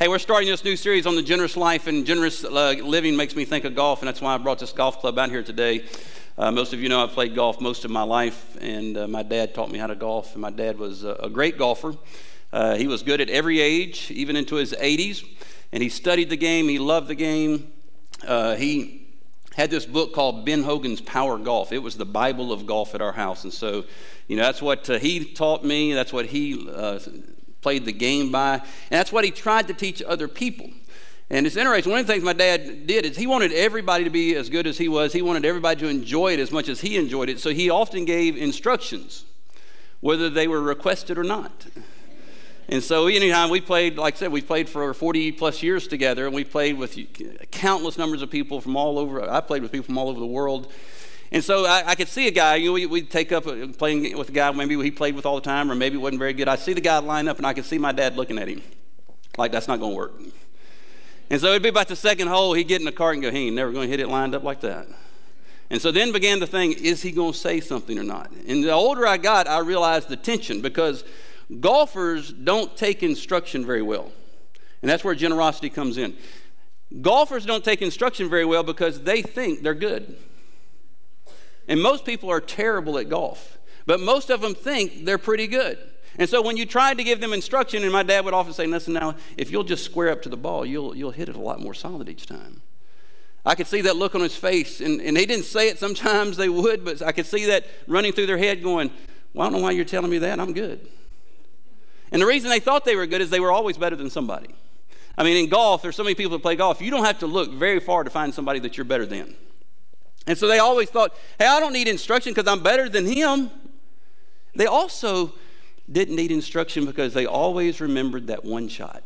Hey, we're starting this new series on the generous life, and generous living makes me think of golf, and that's why I brought this golf club out here today. Most of you know I've played golf most of my life, and my dad taught me how to golf, and my dad was a great golfer. He was good at every age, even into his 80s, and he studied the game. He loved the game. He had this book called Ben Hogan's Power Golf. It was the Bible of golf at our house, and so, that's what he taught me. That's what he played the game by, and that's what he tried to teach other people. And it's interesting, one of the things my dad did is he wanted everybody to be as good as he was. He wanted everybody to enjoy it as much as he enjoyed it, so he often gave instructions, whether they were requested or not. And so anytime we played, like I said, we played for 40 plus years together, and we played with countless numbers of people from all over. I played with people from all over the world. And so I could see a guy, we'd take up playing with a guy maybe he played with all the time, or maybe wasn't very good. I see the guy line up, and I could see my dad looking at him like, that's not going to work. And so it'd be about the second hole, he'd get in the cart and go, he ain't never going to hit it lined up like that. And so then began the thing, is he going to say something or not? And the older I got, I realized the tension, because golfers don't take instruction very well. And that's where generosity comes in. Golfers don't take instruction very well because they think they're good. And most people are terrible at golf, but most of them think they're pretty good. And so when you tried to give them instruction, and my dad would often say, listen now, if you'll just square up to the ball, you'll hit it a lot more solid each time. I could see that look on his face, and they didn't say it. Sometimes they would, but I could see that running through their head going, well, I don't know why you're telling me that. I'm good. And the reason they thought they were good is they were always better than somebody. I mean, in golf, there's so many people that play golf, you don't have to look very far to find somebody that you're better than. And so they always thought, hey, I don't need instruction because I'm better than him. They also didn't need instruction because they always remembered that one shot.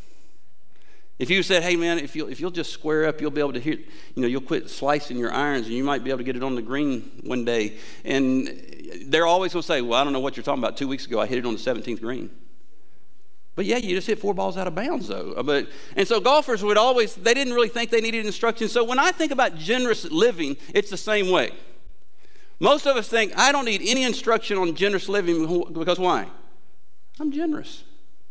If you said, hey man, if you'll just square up, you'll be able to hit, you'll quit slicing your irons, and you might be able to get it on the green one day. And they're always going to say, well, I don't know what you're talking about. 2 weeks ago, I hit it on the 17th green. But yeah, you just hit 4 balls out of bounds though. And so golfers would always, they didn't really think they needed instruction. So when I think about generous living, it's the same way. Most of us think, I don't need any instruction on generous living, because why? I'm generous.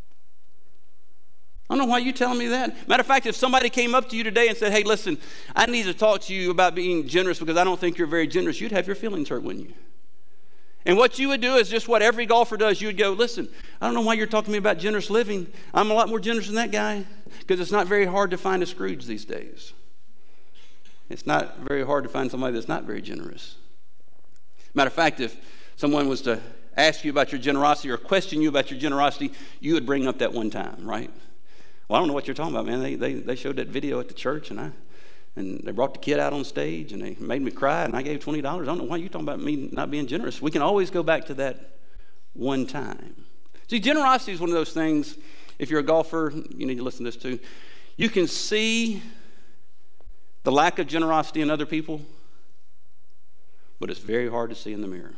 I don't know why you're telling me that. Matter of fact, if somebody came up to you today and said, hey, listen, I need to talk to you about being generous because I don't think you're very generous, you'd have your feelings hurt, wouldn't you? And what you would do is just what every golfer does. You would go, listen, I don't know why you're talking to me about generous living. I'm a lot more generous than that guy, because it's not very hard to find a Scrooge these days. It's not very hard to find somebody that's not very generous. Matter of fact, if someone was to ask you about your generosity or question you about your generosity, you would bring up that one time, right? Well, I don't know what you're talking about, man. They showed that video at the church, and they brought the kid out on stage, and they made me cry, and I gave $20. I don't know why you're talking about me not being generous. We can always go back to that one time. See, generosity is one of those things, if you're a golfer, you need to listen to this too. You can see the lack of generosity in other people, but it's very hard to see in the mirror.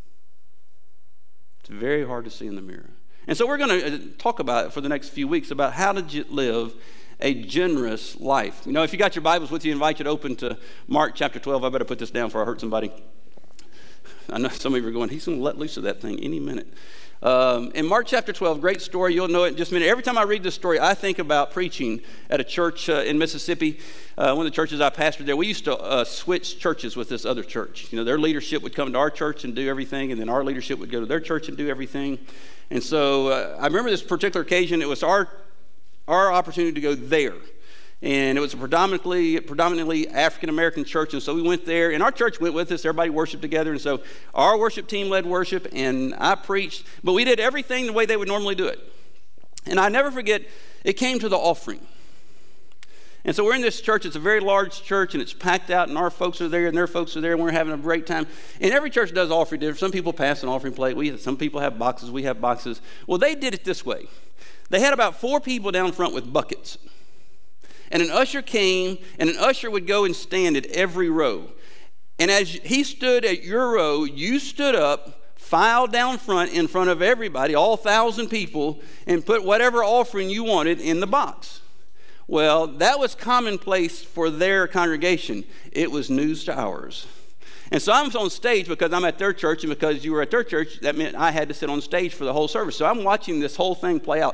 It's very hard to see in the mirror. And so we're going to talk about it for the next few weeks, about how to live a generous life. If you got your Bibles with you, I invite you to open to Mark chapter 12. I better put this down before I hurt somebody. I know some of you are going, he's going to let loose of that thing any minute. In Mark chapter 12, great story. You'll know it in just a minute. Every time I read this story, I think about preaching at a church in Mississippi. One of the churches I pastored there, we used to switch churches with this other church. Their leadership would come to our church and do everything, and then our leadership would go to their church and do everything. And so I remember this particular occasion. It was our opportunity to go there. And it was a predominantly African-American church. And so we went there, and our church went with us. Everybody worshiped together. And so our worship team led worship, and I preached. But we did everything the way they would normally do it. And I never forget, it came to the offering. And so we're in this church. It's a very large church, and it's packed out, and our folks are there, and their folks are there, and we're having a great time. And every church does offering. Some people pass an offering plate. Some people have boxes. We have boxes. Well, they did it this way. They had about 4 people down front with buckets. And an usher came, and an usher would go and stand at every row. And as he stood at your row, you stood up, filed down front in front of everybody, all 1,000 people, and put whatever offering you wanted in the box. Well, that was commonplace for their congregation. It was news to ours. And so I'm on stage because I'm at their church, and because you were at their church, that meant I had to sit on stage for the whole service. So I'm watching this whole thing play out.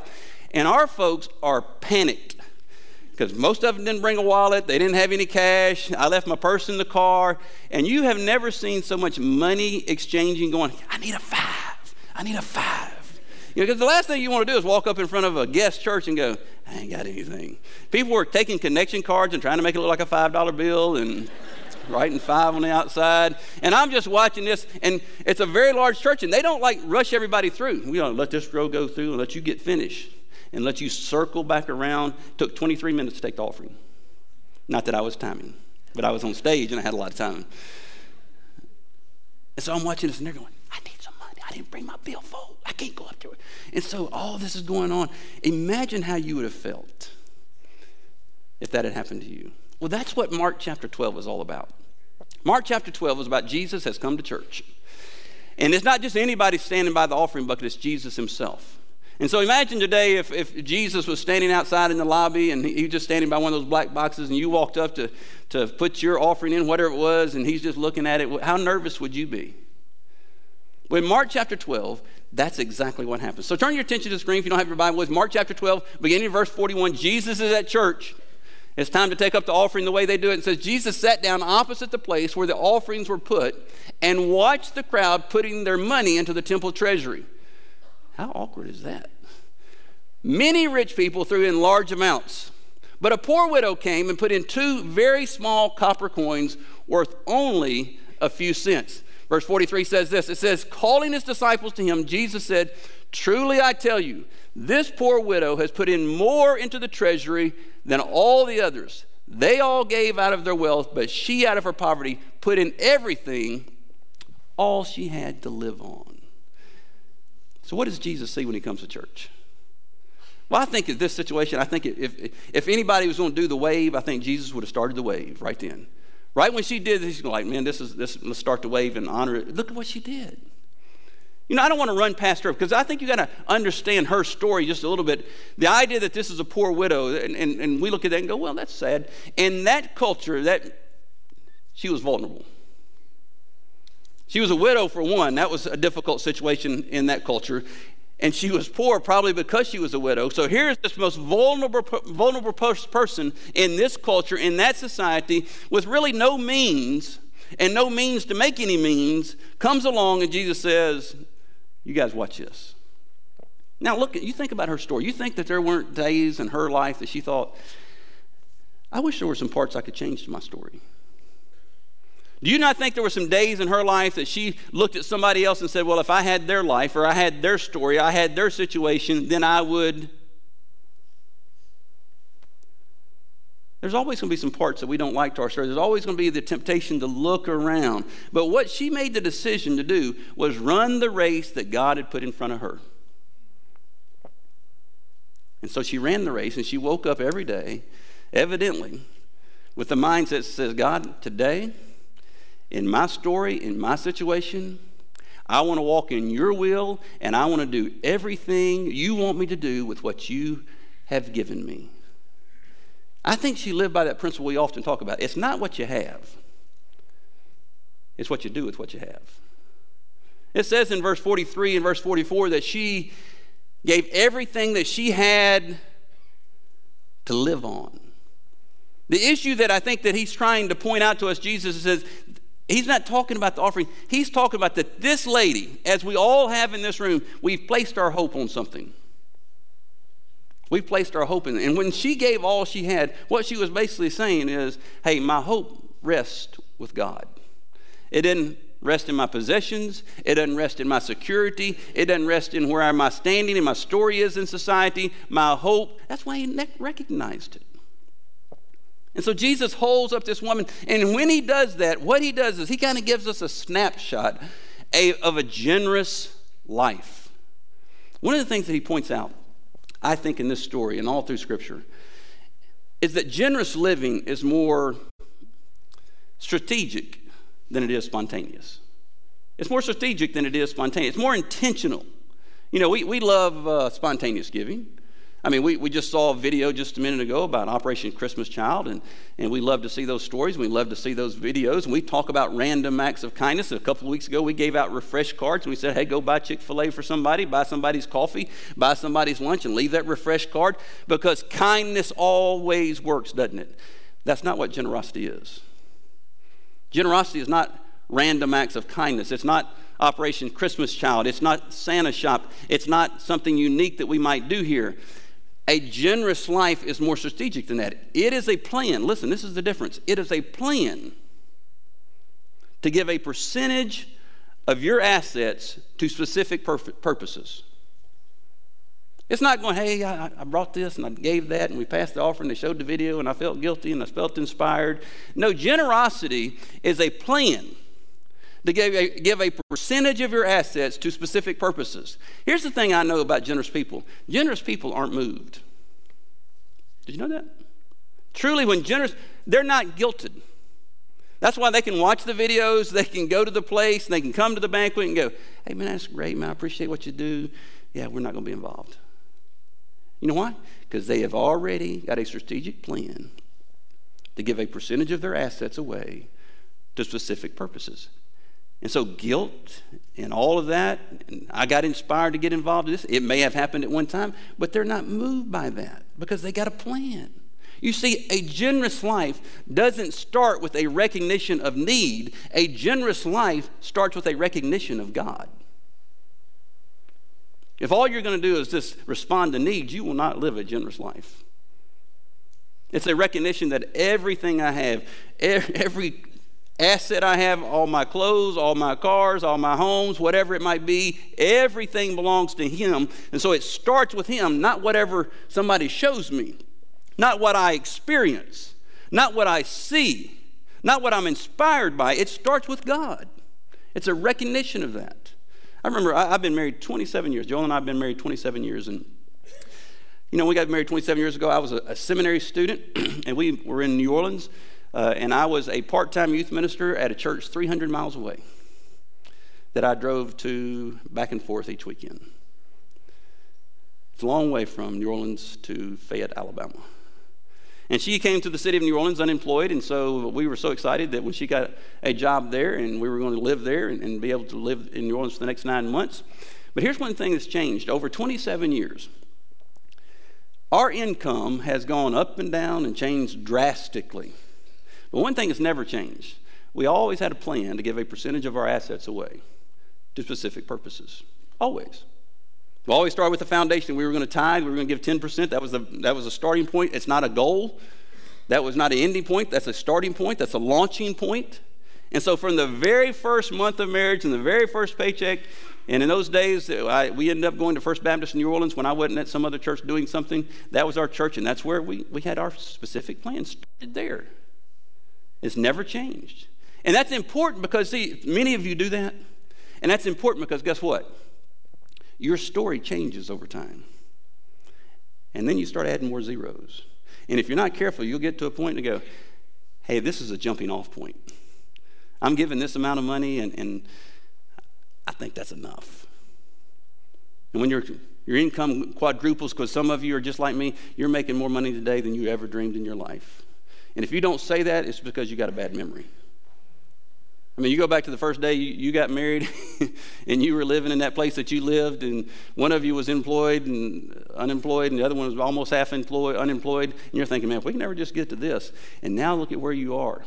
And our folks are panicked because most of them didn't bring a wallet. They didn't have any cash. I left my purse in the car. And you have never seen so much money exchanging going, I need a 5. I need a 5. Because the last thing you want to do is walk up in front of a guest church and go, I ain't got anything. People were taking connection cards and trying to make it look like a $5 bill and writing 5 on the outside. And I'm just watching this, and it's a very large church, and they don't like rush everybody through. We don't let this row go through and let you get finished and let you circle back around. It took 23 minutes to take the offering. Not that I was timing, but I was on stage and I had a lot of time. And so I'm watching this, and they're going, I need some money. I didn't bring my billfold. I can't go up to it. And so all this is going on. Imagine how you would have felt if that had happened to you. Well, that's what Mark chapter 12 is all about. Mark chapter 12 is about Jesus has come to church. And it's not just anybody standing by the offering bucket, it's Jesus himself. And so imagine today if Jesus was standing outside in the lobby and he was just standing by one of those black boxes and you walked up to put your offering in, whatever it was, and he's just looking at it. How nervous would you be? Well, in Mark chapter 12, that's exactly what happens. So turn your attention to the screen if you don't have your Bible with Mark chapter 12, beginning in verse 41. Jesus is at church. It's time to take up the offering the way they do it. It says, Jesus sat down opposite the place where the offerings were put and watched the crowd putting their money into the temple treasury. How awkward is that? Many rich people threw in large amounts, but a poor widow came and put in 2 very small copper coins worth only a few cents. Verse 43 says this. It says, calling his disciples to him, Jesus said, truly I tell you, this poor widow has put in more into the treasury than all the others. They all gave out of their wealth, but she out of her poverty put in everything, all she had to live on. So what does Jesus see when he comes to church? Well, I think in this situation, I think if anybody was going to do the wave, I think Jesus would have started the wave right then. Right when she did this, he's like, man, let's start the wave and honor it. Look at what she did. You know, I don't want to run past her because I think you got to understand her story just a little bit. The idea that this is a poor widow, and we look at that and go, well, that's sad. In that culture, she was vulnerable. She was a widow, for one. That was a difficult situation in that culture. And she was poor probably because she was a widow. So here's this most vulnerable person in this culture, in that society, with really no means and no means to make any means, comes along and Jesus says, you guys watch this. Now look, you think about her story. You think that there weren't days in her life that she thought, I wish there were some parts I could change to my story. Do you not think there were some days in her life that she looked at somebody else and said, well, if I had their life or I had their story, I had their situation, then I would. There's always going to be some parts that we don't like to our story. There's always going to be the temptation to look around. But what she made the decision to do was run the race that God had put in front of her. And so she ran the race, and she woke up every day, evidently, with the mindset that says, God, today, in my story, in my situation, I want to walk in your will, and I want to do everything you want me to do with what you have given me. I think she lived by that principle we often talk about. It's not what you have. It's what you do with what you have. It says in verse 43 and verse 44 that she gave everything that she had to live on. The issue that I think that he's trying to point out to us, Jesus says, he's not talking about the offering. He's talking about that this lady, as we all have in this room, we've placed our hope on something. We've placed our hope in it. And when she gave all she had, what she was basically saying is, hey, my hope rests with God. It didn't rest in my possessions. It doesn't rest in my security. It doesn't rest in where my standing and my story is in society. My hope, that's why he recognized it. And so Jesus holds up this woman, and when he does that, what he does is he kind of gives us a snapshot of a generous life. One of the things that he points out, I think, in this story and all through Scripture, is that generous living is more strategic than it is spontaneous. It's more strategic than it is spontaneous. It's more intentional. You know, we love spontaneous giving. I mean, we just saw a video just a minute ago about Operation Christmas Child, and we love to see those stories. We love to see those videos, and we talk about random acts of kindness. A couple of weeks ago, we gave out refresh cards, and we said, hey, go buy Chick-fil-A for somebody, buy somebody's coffee, buy somebody's lunch, and leave that refresh card, because kindness always works, doesn't it? That's not what generosity is. Generosity is not random acts of kindness. It's not Operation Christmas Child. It's not Santa shop. It's not something unique that we might do here. A generous life is more strategic than that. It is a plan. Listen, this is the difference. It is a plan to give a percentage of your assets to specific purposes. It's not going, hey, I brought this and I gave that and we passed the offering, they showed the video and I felt guilty and I felt inspired. No, generosity is a plan to give a percentage of your assets to specific purposes. Here's the thing I know about generous people. Generous people aren't moved. Did you know that? Truly, when generous, they're not guilted. That's why they can watch the videos, they can go to the place, and they can come to the banquet and go, hey, man, that's great, man, I appreciate what you do. Yeah, we're not going to be involved. You know why? Because they have already got a strategic plan to give a percentage of their assets away to specific purposes. And so guilt and all of that, and I got inspired to get involved in this. It may have happened at one time, but they're not moved by that because they got a plan. You see, a generous life doesn't start with a recognition of need. A generous life starts with a recognition of God. If all you're going to do is just respond to needs, you will not live a generous life. It's a recognition that everything I have, every asset I have, all my clothes, all my cars, all my homes, whatever it might be, everything belongs to Him. And so it starts with Him, not whatever somebody shows me, not what I experience, not what I see, not what I'm inspired by. It starts with God. It's a recognition of that. I remember I've been married 27 years. Joel and I have been married 27 years. And, you know, we got married 27 years ago. I was a seminary student, and we were in New Orleans. And I was a part-time youth minister at a church 300 miles away that I drove to back and forth each weekend. It's a long way from New Orleans to Fayette, Alabama. And she came to the city of New Orleans unemployed, and so we were so excited that when she got a job there and we were going to live there and be able to live in New Orleans for the next 9 months. But here's one thing that's changed. Over 27 years, our income has gone up and down and changed drastically. But one thing that's never changed, we always had a plan to give a percentage of our assets away to specific purposes. Always. We always started with the foundation. We were going to tithe. We were going to give 10%. That was a starting point. It's not a goal. That was not an ending point. That's a starting point. That's a launching point. And so from the very first month of marriage and the very first paycheck, and in those days, we ended up going to First Baptist in New Orleans when I wasn't at some other church doing something. That was our church, and that's where we had our specific plan started there. It's never changed. And that's important because, see, many of you do that. And that's important because guess what? Your story changes over time. And then you start adding more zeros. And if you're not careful, you'll get to a point to go, hey, this is a jumping off point. I'm giving this amount of money, and I think that's enough. And when your income quadruples, because some of you are just like me, you're making more money today than you ever dreamed in your life. And if you don't say that, it's because you got a bad memory. I mean, you go back to the first day you got married and you were living in that place that you lived, and one of you was employed and unemployed, and the other one was almost half unemployed, and you're thinking, man, if we can never just get to this. And now look at where you are.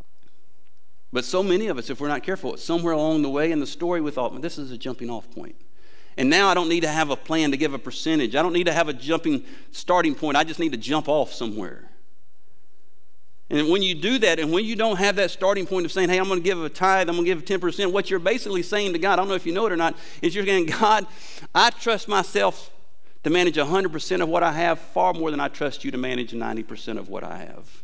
But so many of us, if we're not careful, somewhere along the way in the story we thought, this is a jumping off point. And now I don't need to have a plan to give a percentage. I don't need to have a jumping starting point. I just need to jump off somewhere. And when you do that, and when you don't have that starting point of saying, hey, I'm going to give a tithe, I'm going to give 10%, what you're basically saying to God, I don't know if you know it or not, is you're saying, God, I trust myself to manage 100% of what I have far more than I trust you to manage 90% of what I have.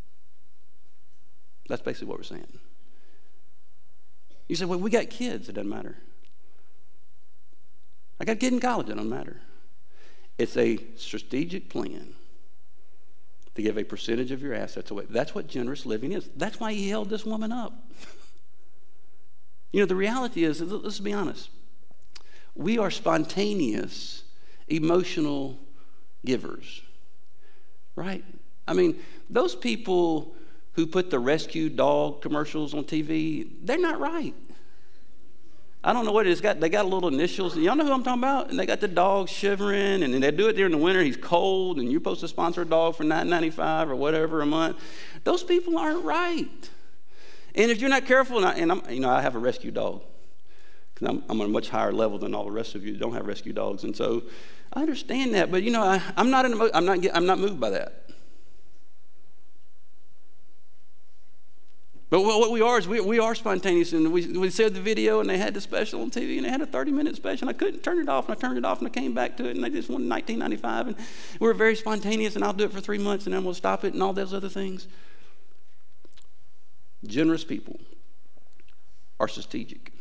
That's basically what we're saying. You say, well, we got kids. It doesn't matter. I got a kid in college. It doesn't matter. It's a strategic plan to give a percentage of your assets away. That's what generous living is. That's why he held this woman up. You know, the reality is, let's be honest, we are spontaneous, emotional givers, right? I mean, those people who put the rescue dog commercials on TV, they're not right. I don't know what it is. They got little initials. Y'all know who I'm talking about? And they got the dog shivering, and they do it during the winter. He's cold, and you're supposed to sponsor a dog for $9.95 or whatever a month. Those people aren't right. And if you're not careful, and I have a rescue dog, because I'm on a much higher level than all the rest of you who don't have rescue dogs, and so I understand that. But I'm not moved by that. But what we are is we are spontaneous, and we saw the video, and they had the special on TV, and they had a 30-minute special, and I couldn't turn it off, and I turned it off, and I came back to it, and they just wanted $19.95, and we were very spontaneous, and I'll do it for 3 months, and then we'll stop it, and all those other things. Generous people are strategic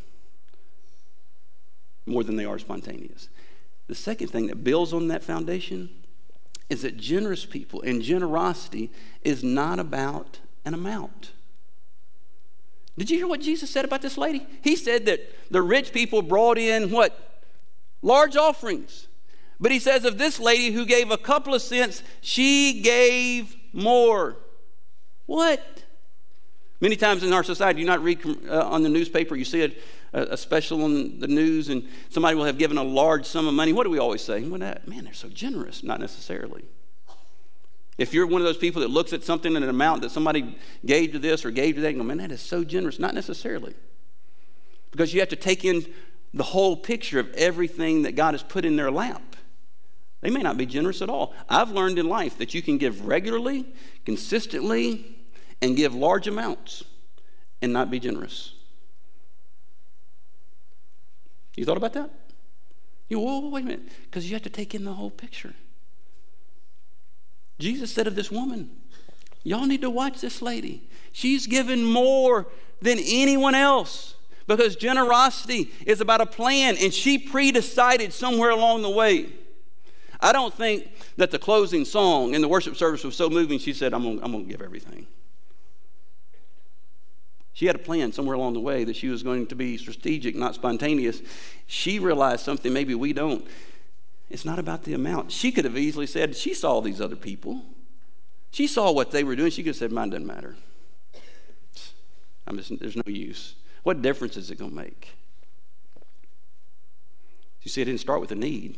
more than they are spontaneous. The second thing that builds on that foundation is that generous people and generosity is not about an amount. Did you hear what Jesus said about this lady? He said that the rich people brought in what? Large offerings. But he says of this lady who gave a couple of cents, she gave more. What? Many times in our society, you not read on the newspaper, you see a special on the news, and somebody will have given a large sum of money. What do we always say? Well, man, they're so generous. Not necessarily. If you're one of those people that looks at something in an amount that somebody gave to this or gave to that, and go, man, that is so generous. Not necessarily. Because you have to take in the whole picture of everything that God has put in their lap. They may not be generous at all. I've learned in life that you can give regularly, consistently, and give large amounts and not be generous. You thought about that? Whoa, wait a minute. Because you have to take in the whole picture. Jesus said of this woman, y'all need to watch this lady. She's given more than anyone else because generosity is about a plan, and she pre-decided somewhere along the way. I don't think that the closing song in the worship service was so moving, she said, I'm going to give everything. She had a plan somewhere along the way that she was going to be strategic, not spontaneous. She realized something maybe we don't. It's not about the amount. She could have easily said, she saw these other people. She saw what they were doing. She could have said, mine doesn't matter. There's no use. What difference is it going to make? You see, it didn't start with a need.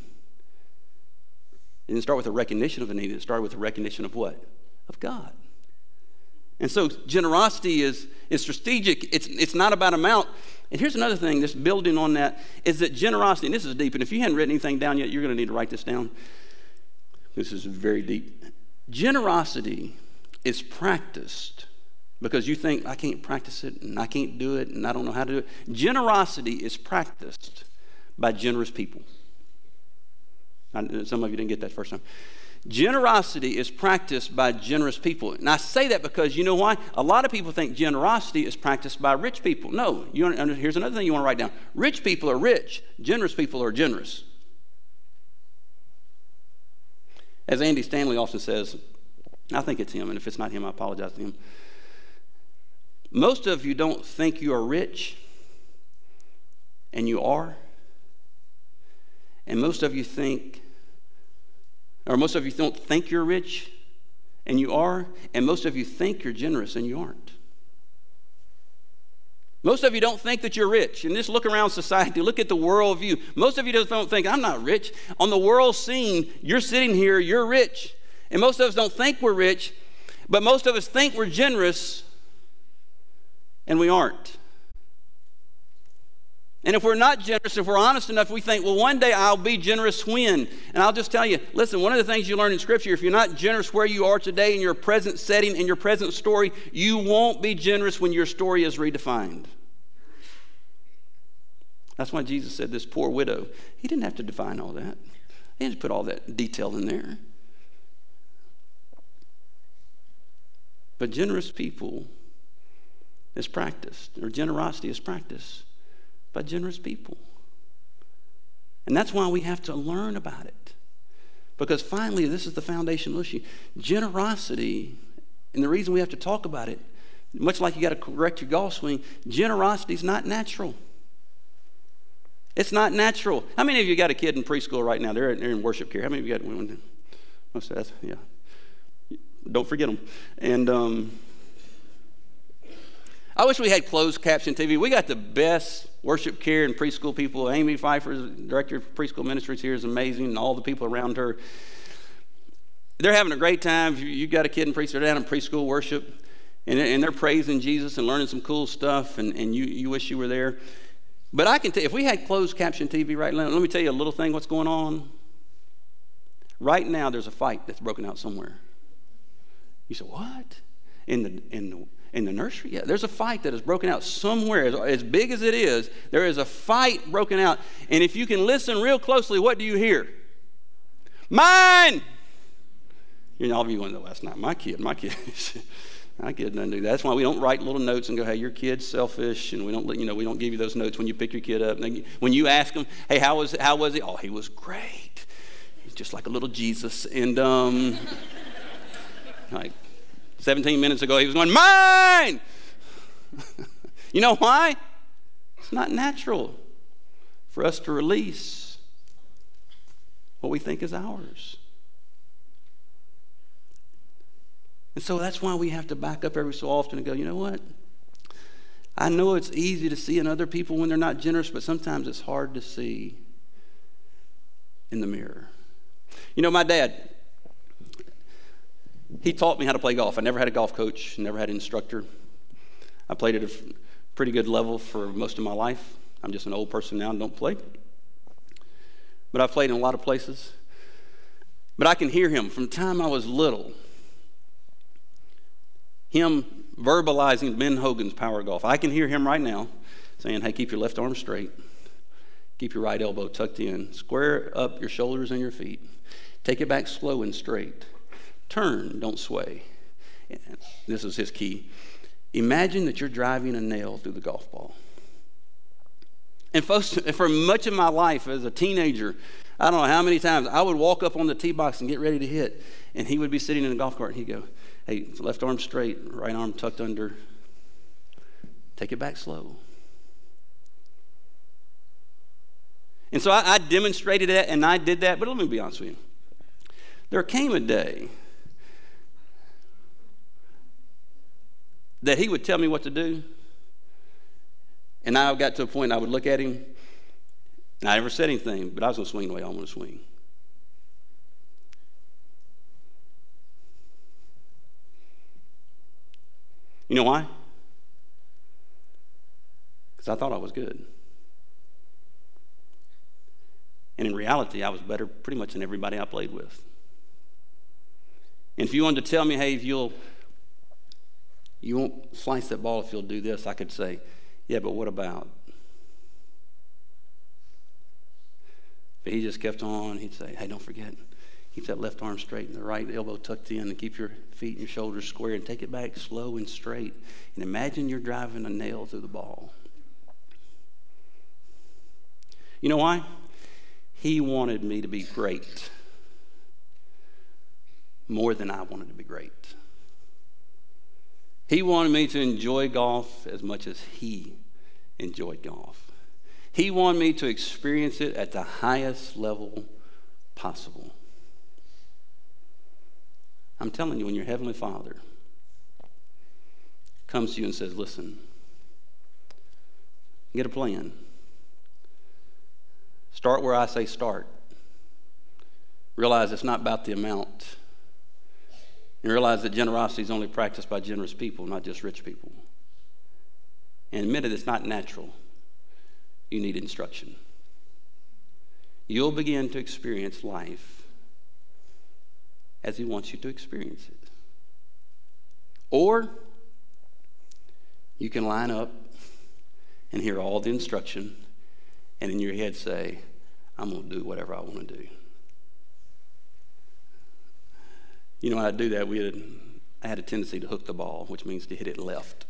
It didn't start with a recognition of a need. It started with a recognition of what? Of God. And so generosity is strategic. It's not about amount. And here's another thing that's building on that, is that generosity, and this is deep, and if you hadn't written anything down yet, you're going to need to write this down. This is very deep. Generosity is practiced because you think, I can't practice it, and I can't do it, and I don't know how to do it. Generosity is practiced by generous people. Some of you didn't get that first time. Generosity is practiced by generous people. And I say that because you know why? A lot of people think generosity is practiced by rich people. No, here's another thing you want to write down. Rich people are rich. Generous people are generous. As Andy Stanley often says, I think it's him, and if it's not him, I apologize to him. Most of you don't think you are rich, and you are. And most of you don't think you're rich, and you are. And most of you think you're generous, and you aren't. Most of you don't think that you're rich. And just look around society, look at the world view. Most of you don't think, I'm not rich. On the world scene, you're sitting here, you're rich. And most of us don't think we're rich, but most of us think we're generous, and we aren't. And if we're not generous, if we're honest enough, we think, well, one day I'll be generous when? And I'll just tell you, listen, one of the things you learn in Scripture, if you're not generous where you are today in your present setting, in your present story, you won't be generous when your story is redefined. That's why Jesus said this poor widow, he didn't have to define all that. He didn't put all that detail in there. But generous people is practiced, or generosity is practiced by generous people. And that's why we have to learn about it. Because finally, this is the foundational issue. Generosity, and the reason we have to talk about it, much like you got to correct your golf swing, generosity is not natural. It's not natural. How many of you got a kid in preschool right now? They're in worship care. How many of you got one? Yeah. Don't forget them. And I wish we had closed caption TV. We got the best worship care and preschool people. Amy Pfeiffer, director of preschool ministries here, is amazing, and all the people around her. They're having a great time. You got a kid in preschool, they're down in preschool worship, and they're praising Jesus and learning some cool stuff, and you wish you were there. But I can tell you, if we had closed caption TV right now, let me tell you a little thing what's going on. Right now, there's a fight that's broken out somewhere. You say, what? In the nursery? Yeah, there's a fight that is broken out somewhere. As big as it is, there is a fight broken out. And if you can listen real closely, what do you hear? Mine! You know, all of you went, that's not my kid. My kid doesn't do that. That's why we don't write little notes and go, hey, your kid's selfish, and we don't give you those notes when you pick your kid up. And when you ask them, hey, how was he? Oh, he was great. He's just like a little Jesus. And like 17 minutes ago, he was going, mine! You know why? It's not natural for us to release what we think is ours. And so that's why we have to back up every so often and go, you know what? I know it's easy to see in other people when they're not generous, but sometimes it's hard to see in the mirror. You know, my dad, he taught me how to play golf. I never had a golf coach, never had an instructor. I played at a pretty good level for most of my life. I'm just an old person now and don't play. But I've played in a lot of places. But I can hear him from the time I was little, him verbalizing Ben Hogan's Power Golf. I can hear him right now saying, hey, keep your left arm straight. Keep your right elbow tucked in. Square up your shoulders and your feet. Take it back slow and straight. Turn, don't sway. And this is his key. Imagine that you're driving a nail through the golf ball. And folks, for much of my life as a teenager, I don't know how many times I would walk up on the tee box and get ready to hit, and he would be sitting in the golf cart, and he'd go, hey, left arm straight, right arm tucked under. Take it back slow. And so I demonstrated that, and I did that, but let me be honest with you. There came a day that he would tell me what to do, and I got to a point I would look at him, and I never said anything, but I was going to swing the way I want to swing. You know why? Because I thought I was good. And in reality, I was better pretty much than everybody I played with. And if you wanted to tell me, hey, you won't slice that ball if you'll do this, I could say, yeah, but what about? But he just kept on. He'd say, hey, don't forget, keep that left arm straight and the right elbow tucked in, and keep your feet and your shoulders square, and take it back slow and straight. And imagine you're driving a nail through the ball. You know why? He wanted me to be great more than I wanted to be great. He wanted me to enjoy golf as much as he enjoyed golf. He wanted me to experience it at the highest level possible. I'm telling you, when your Heavenly Father comes to you and says, listen, get a plan. Start where I say start. Realize it's not about the amount. And realize that generosity is only practiced by generous people, not just rich people. And admit it, it's not natural. You need instruction. You'll begin to experience life as he wants you to experience it. Or you can line up and hear all the instruction and in your head say, I'm going to do whatever I want to do. You know, when I do that, I had a tendency to hook the ball, which means to hit it left.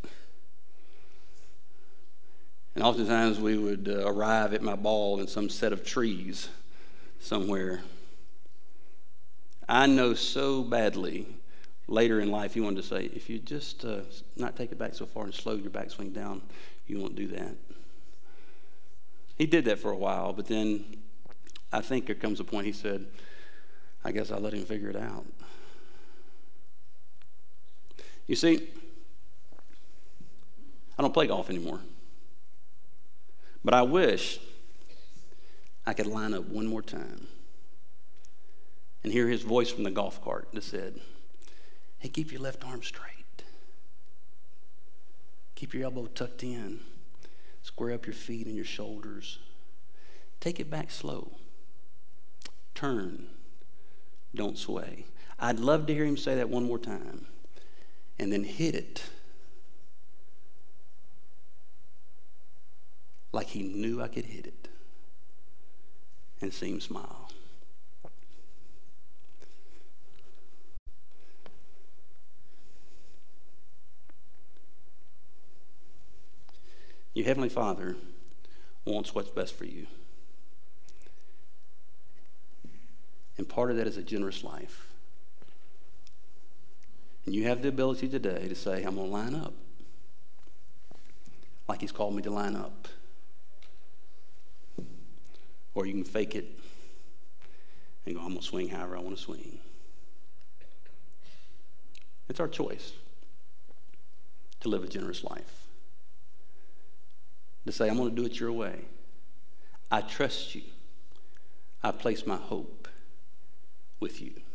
And oftentimes we would arrive at my ball in some set of trees somewhere. I know so badly later in life he wanted to say, if you just not take it back so far and slow your backswing down, you won't do that. He did that for a while, but then I think there comes a point he said, I guess I'll let him figure it out. You see, I don't play golf anymore. But I wish I could line up one more time and hear his voice from the golf cart that said, hey, keep your left arm straight. Keep your elbow tucked in. Square up your feet and your shoulders. Take it back slow. Turn. Don't sway. I'd love to hear him say that one more time. And then hit it like he knew I could hit it. And see him smile. Your Heavenly Father wants what's best for you. And part of that is a generous life. And you have the ability today to say, I'm going to line up like he's called me to line up. Or you can fake it and go, I'm going to swing however I want to swing. It's our choice to live a generous life. To say, I'm going to do it your way. I trust you. I place my hope with you.